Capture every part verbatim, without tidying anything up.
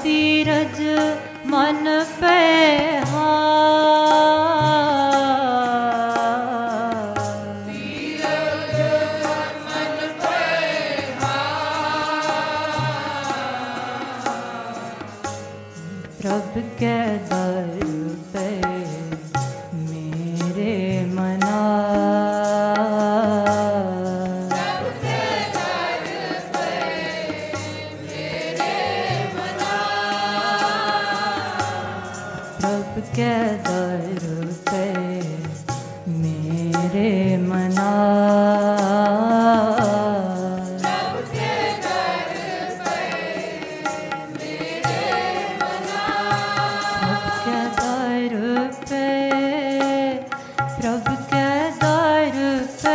तीरज मन पे प्रभु के दर पे मेरे मना प्रभु के दर पे मेरे मना प्रभु के दर पे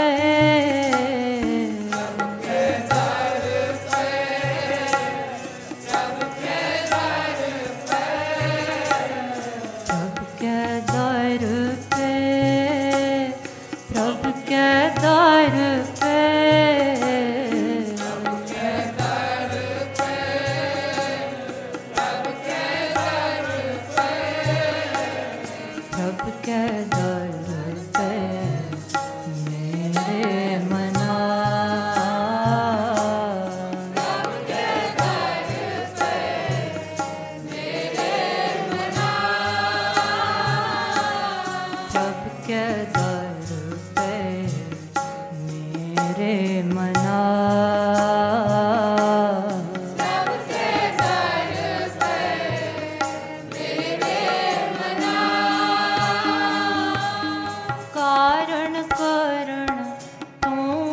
प्रभु के दर पे प्रभु के दर पे प्रभु के दर पे मेरे मना प्रभु के दर पे मेरे मना कारण करण तू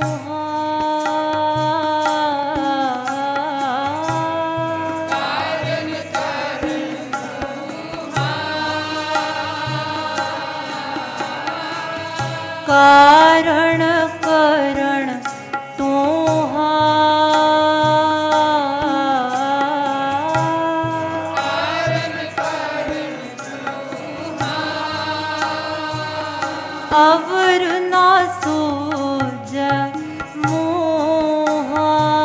कारण करण तू अवर ना सूझ मोह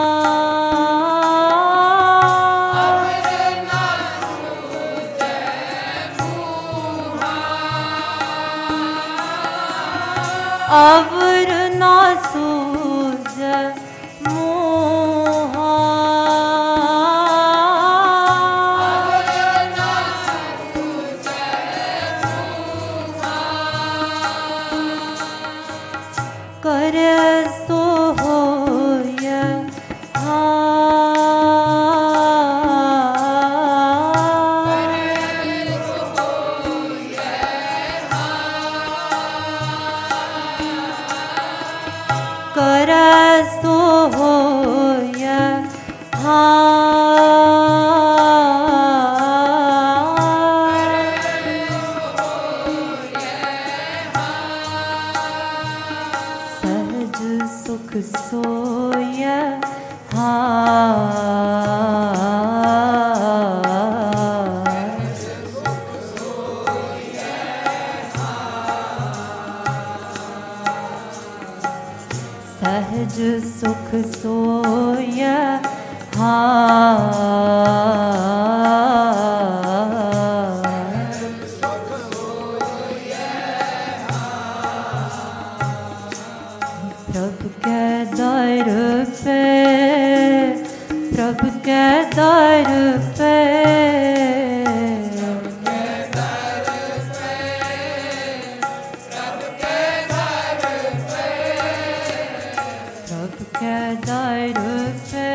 अवर ना सूझ मोह कर सो होय कर सो होय सहज सुख सोय सहज सुख सोय प्रभु के दर पे प्रभु के दर पे प्रभु के दर पे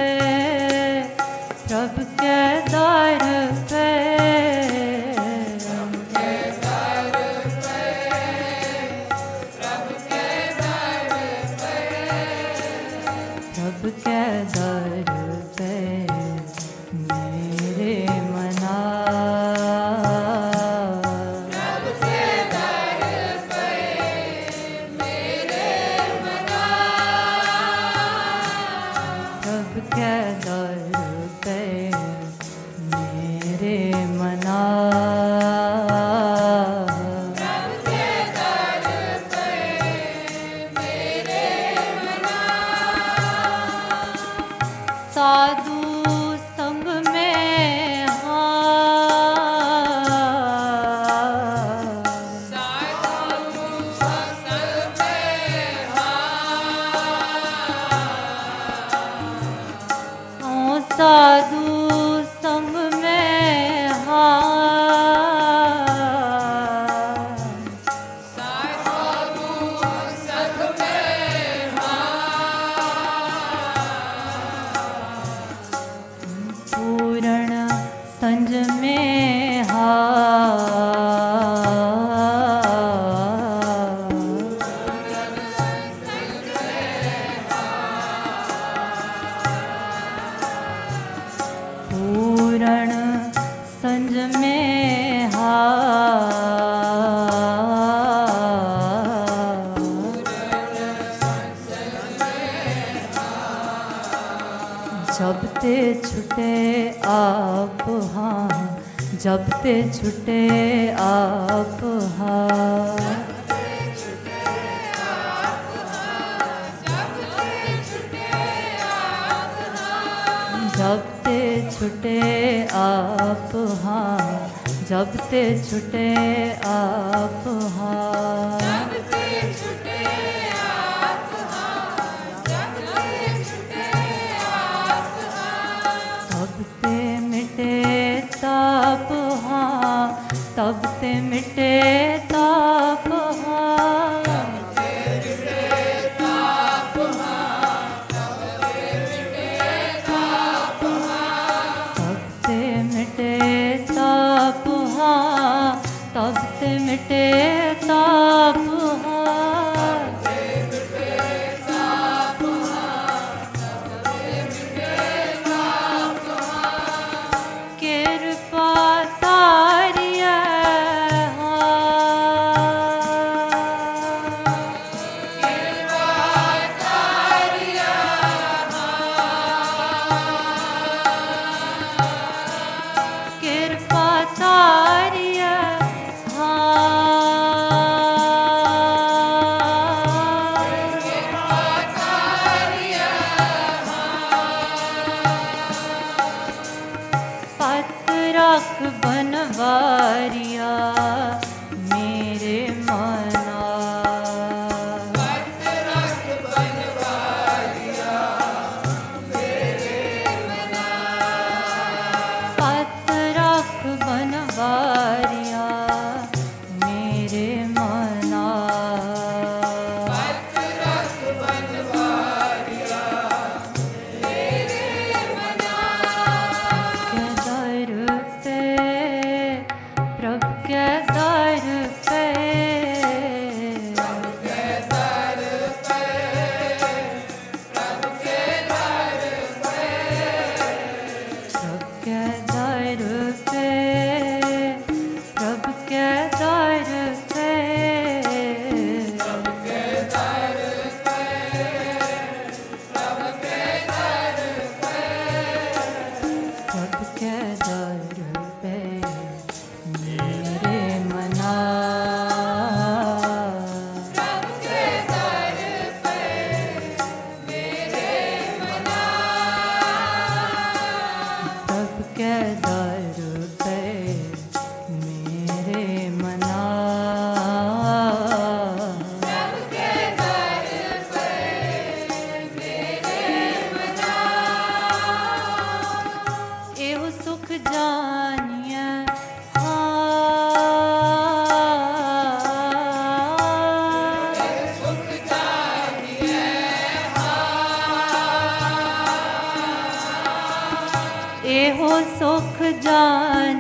प्रभु के दर पे प्रभु के दर पे मेरे मना प्रभु के दर पे मेरे मना साधु संग में हाँ में हा पूरण संज में हा जब ते छुटे आप हाँ जब ते छुटे आप हाँ जब ते छुटे आप हाँ जब ते छुटे आप हाँ तब ते मिटे ताप हाँ तब ते मिटे ताप हाँ तब ते मिटे ताप कृपा तारिया कृपा तारिया रख बनवारिया मेरे मना पत रख बनवारिया मेरे मना पत रख बनवारिया मेरे मना पत रख बनवारिया मेरे मना प्रभु के दर पे प्रभु के दर पे प्रभु के दर पे प्रभु के दर पे प्रभु के दर पे प्रभु के दर पे प्रभु के दर पे मेरे मना प्रभु के दर पे मेरे मना प्रभु के दर पे मेरे मना प्रभु के दर पे मेरे मना एहो सुख जानिए एहो सुख जान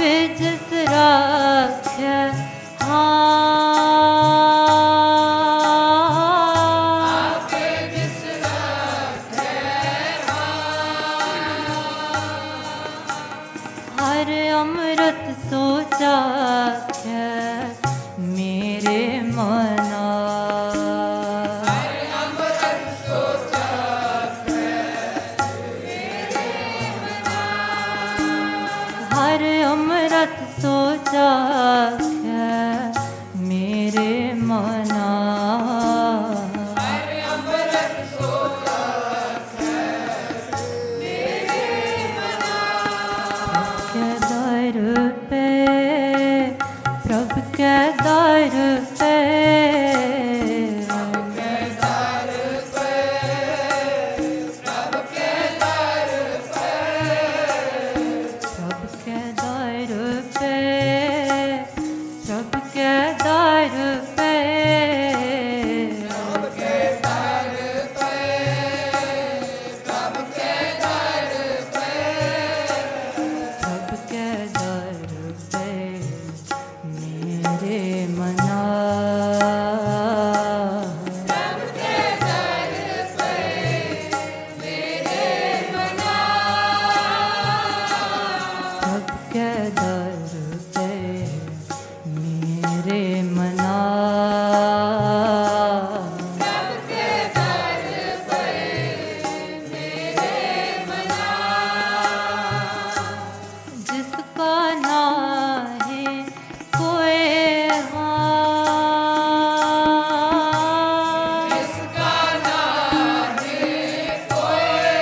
जिस राख्या आपे जिस राखे हर अमृत सोचाख्या मेरे मना हर अमृत सोचाखे हर अमृत सोचाख्या मेरे मना हर अमृत सोचाखे के दर पे प्रभु के दर पे के दर पे प्रभु के दर पे प्रभु के दर पे प्रभु के दर पे प्रभु के दर पे प्रभु के दर पे प्रभु के दर पे मेरे मना प्रभु के दर पे मेरे मना प्रभु के दर पे मेरे मना प्रभु के दर पे मेरे मना जिसका नाहे कोई हार जिसका नाम है कोई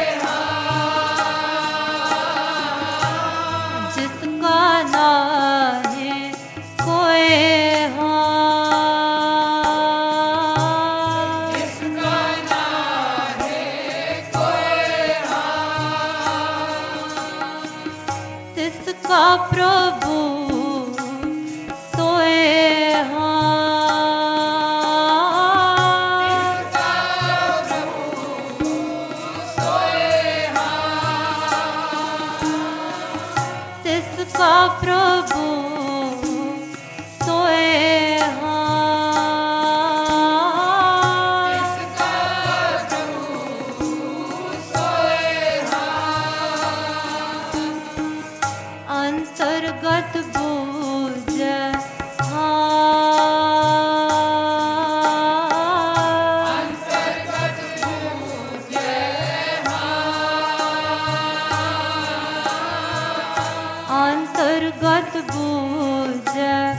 जिसका नाहे कोई हार जिसका नाम है कोई तिसका प्रभु सोए हार तिसका प्रभु सोए हार अंतर्गत बूझ अंतर्गत बूझ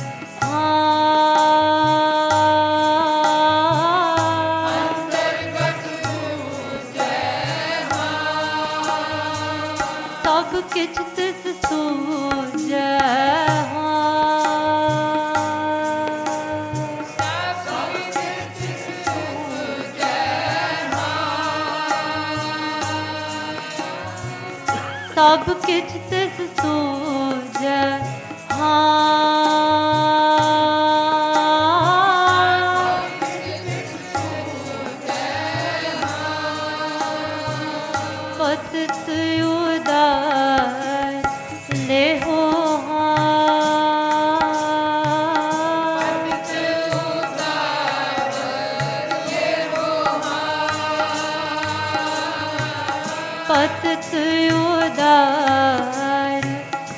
सब किछ तिस सूझ सब किछ तिस सूझ पतित उदार ले हो पतित उदार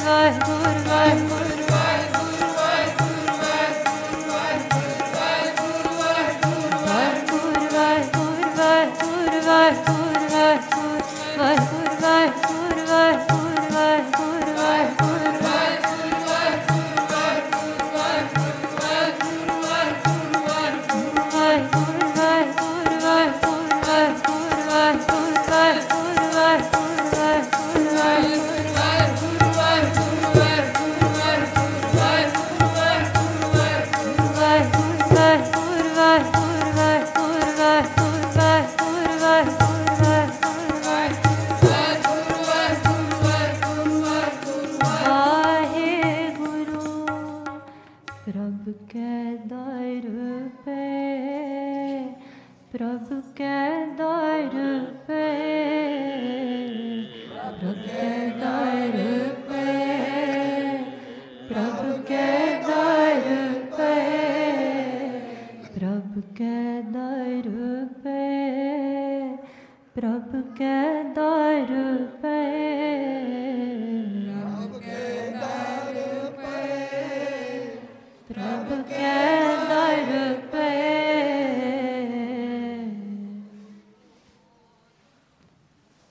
प्रभु के दर पे